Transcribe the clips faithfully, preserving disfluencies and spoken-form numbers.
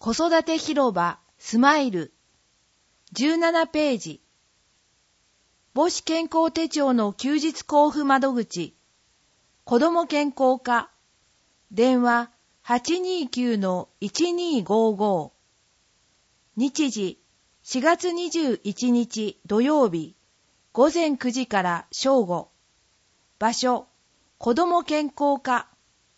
子育て広場スマイルじゅうななページ。母子健康手帳の休日交付窓口子ども健康課電話 はちにーきゅうのいちにーごーごー 日時しがつにじゅういちにち土曜日ごぜんくじから正午場所子ども健康課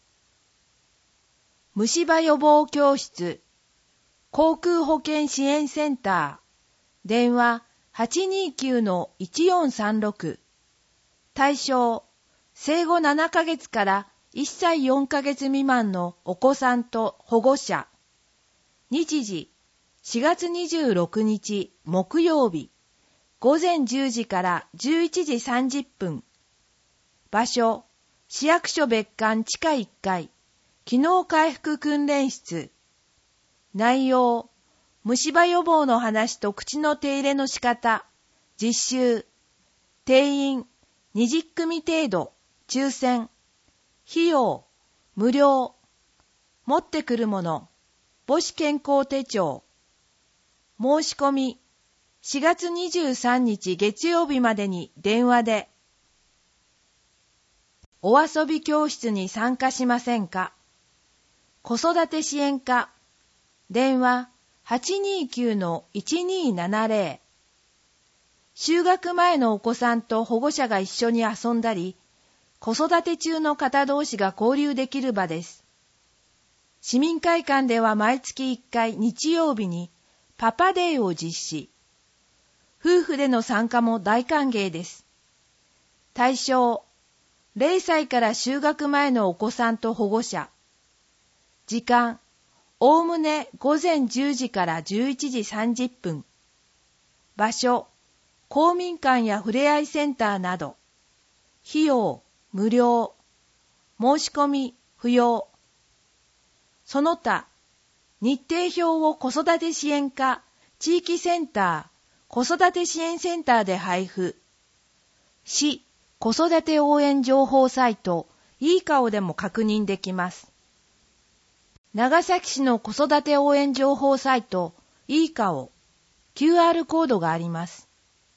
虫歯予防教室航空保険支援センター電話 はちにーきゅうのいちよんさんろく 対象生後ななかげつからいっさいよんかげつ未満のお子さんと保護者日時しがつにじゅうろくにち木曜日ごぜんじゅうじからじゅういちじさんじゅっぷん場所市役所別館地下いっかい機能回復訓練室内容虫歯予防の話と口の手入れの仕方実習定員にじゅっくみ程度抽選費用無料持ってくるもの母子健康手帳申し込みしがつにじゅうさんにち月曜日までに電話でお遊び教室に参加しませんか子育て支援課電話 はちにーきゅうのいちにーななぜろ 就学前のお子さんと保護者が一緒に遊んだり子育て中の方同士が交流できる場です。市民会館では毎月いっかい日曜日にパパデーを実施。夫婦での参加も大歓迎です。対象、れいさいから就学前のお子さんと保護者。時間、おおむねごぜんじゅうじからじゅういちじさんじゅっぷん。場所、公民館やふれあいセンターなど。費用、無料。申し込み、不要。その他、日程表を子育て支援課、地域センター、子育て支援センターで配布。市、子育て応援情報サイト、いい顔でも確認できます。長崎市の子育て応援情報サイト、いい顔、キューアール コードがあります。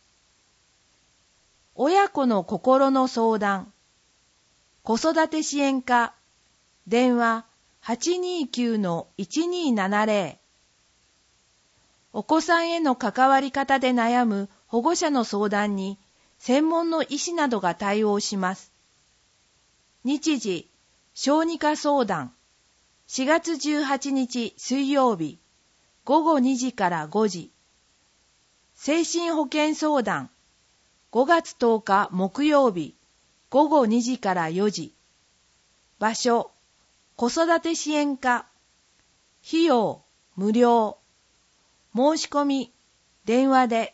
親子の心の相談、子育て支援課、電話 はちにーきゅうのいちにーななぜろ お子さんへの関わり方で悩む保護者の相談に専門の医師などが対応します。日時、小児科相談、しがつじゅうはちにち水曜日、ごごにじからごじ。精神保健相談、ごがつとおか木曜日、ごごにじからよじ。場所、子育て支援課。費用、無料。申し込み、電話で。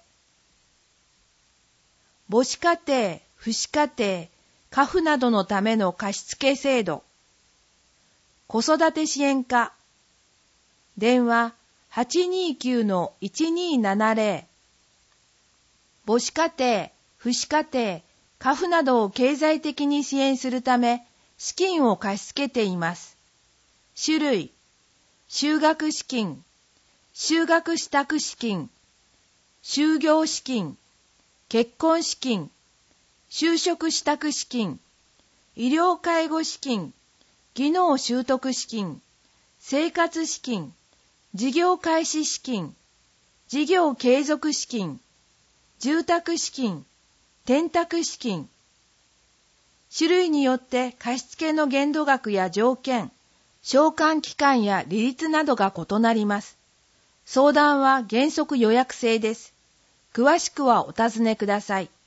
母子家庭、父子家庭、家父などのための貸付制度。子育て支援課。電話 はちにーきゅうのいちにーななぜろ 母子家庭、父子家庭、家父などを経済的に支援するため、資金を貸し付けています。種類、就学資金、就学支度資金、就業資金、結婚資金、就職支度資金、医療介護資金、技能習得資金、生活資金、事業開始資金、事業継続資金、住宅資金、転宅資金。種類によって貸付の限度額や条件、償還期間や利率などが異なります。相談は原則予約制です。詳しくはお尋ねください。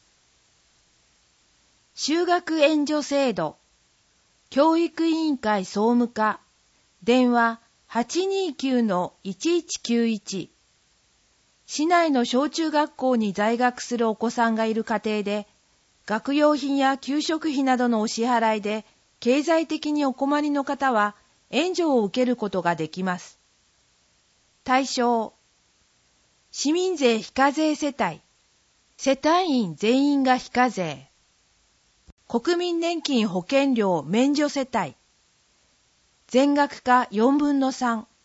就学援助制度、教育委員会総務課、電話 はちにーきゅうのいちいちきゅういち。市内の小中学校に在学するお子さんがいる家庭で、学用品や給食費などのお支払いで経済的にお困りの方は援助を受けることができます。対象、市民税非課税世帯、世帯員全員が非課税、国民年金保険料免除世帯、全額かよんぶんのさん、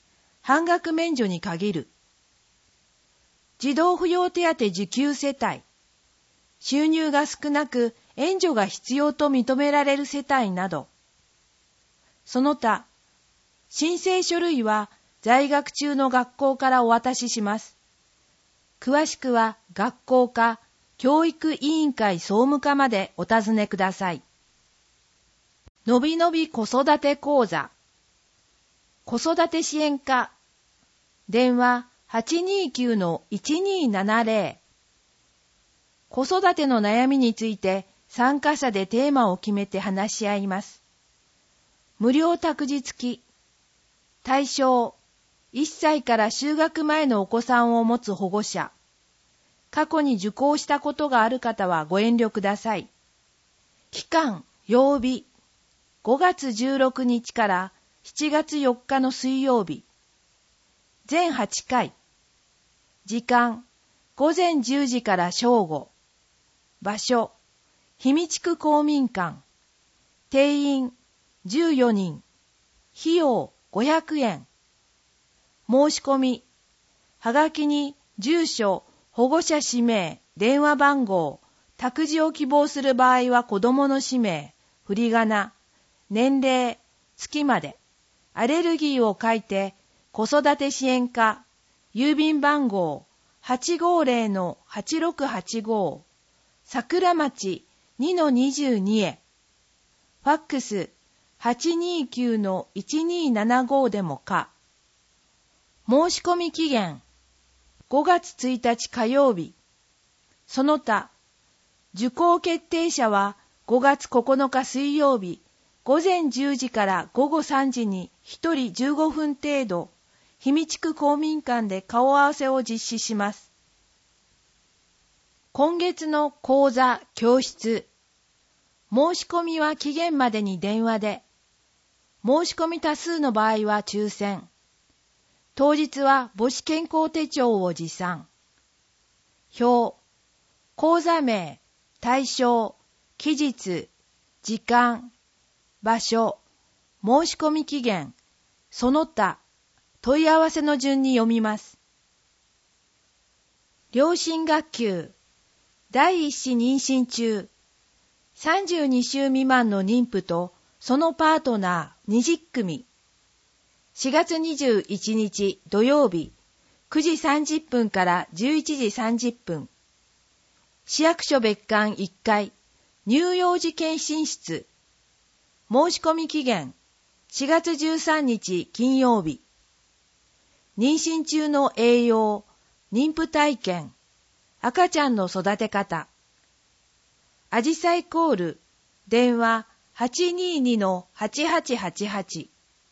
半額免除に限る。児童扶養手当受給世帯、収入が少なく援助が必要と認められる世帯など。その他、申請書類は在学中の学校からお渡しします。詳しくは学校か教育委員会総務課までお尋ねください。のびのび子育て講座、子育て支援課、電話 はちにーきゅうのいちにーななぜろ。子育ての悩みについて参加者でテーマを決めて話し合います。無料託児付き。対象、いっさいから就学前のお子さんを持つ保護者。過去に受講したことがある方はご遠慮ください。期間、曜日、ごがつじゅうろくにちからしちがつよっかの水曜日。全はちかい。時間、ごぜんじゅうじから正午。場所、氷見地区公民館。定員、じゅうよにん。費用、ごひゃくえん。申し込み、はがきに住所、保護者氏名、電話番号、託児を希望する場合は子供の氏名、振り仮名、年齢、月まで、アレルギーを書いて、子育て支援課、郵便番号 はちごーぜろのはちろくはちご、桜町 にのにじゅうに へ、ファックス はちにーきゅうのいちにーななご でもか。申し込み期限、ごがつついたち火曜日。その他、受講決定者はごがつここのか水曜日、ごぜんじゅうじからごごさんじにひとりじゅうごふん程度、氷見地区公民館で顔合わせを実施します。今月の講座・教室。申し込みは期限までに電話で。申し込み多数の場合は抽選。当日は母子健康手帳を持参。表、講座名、対象、期日、時間、場所、申し込み期限、その他、問い合わせの順に読みます。両親学級、第一子妊娠中、さんじゅうにしゅう未満の妊婦とそのパートナーにじゅっくみ。しがつにじゅういちにち土曜日、くじさんじゅっぷんからじゅういちじさんじゅっぷん。市役所別館いっかい、乳幼児検診室。申し込み期限、しがつじゅうさんにち金曜日。妊娠中の栄養、妊婦体験、赤ちゃんの育て方。あじさいコール、電話 はちにーにのはちはちはちはち。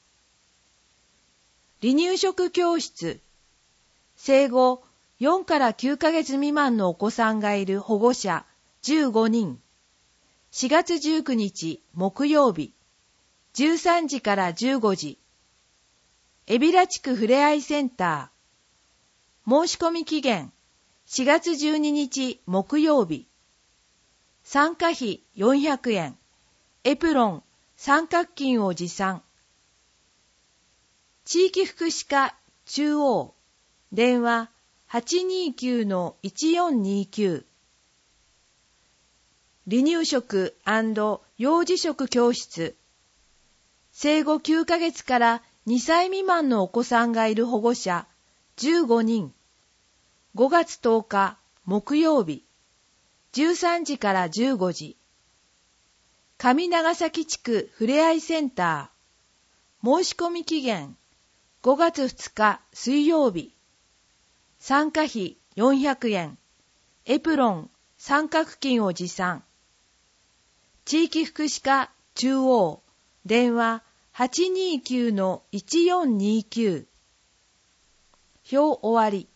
離乳食教室。生後よんからきゅうかげつ未満のお子さんがいる保護者じゅうごにん。しがつじゅうくにち木曜日、じゅうさんじからじゅうごじ。海老名地区ふれあいセンター。申し込み期限、しがつじゅうににち木曜日。参加費よんひゃくえん。エプロン、三角巾を持参。地域福祉課中央。電話 はちにーきゅうのいちよんにきゅう。離乳食&幼児食教室。生後きゅうかげつからにさい未満のお子さんがいる保護者じゅうごにん。ごがつとおか木曜日、じゅうさんじからじゅうごじ。上長崎地区ふれあいセンター。申し込み期限、ごがつふつか水曜日。参加費よんひゃくえん。エプロン、三角巾を持参。地域福祉課中央。電話 はちにーきゅうのいちよんにきゅう。表終わり。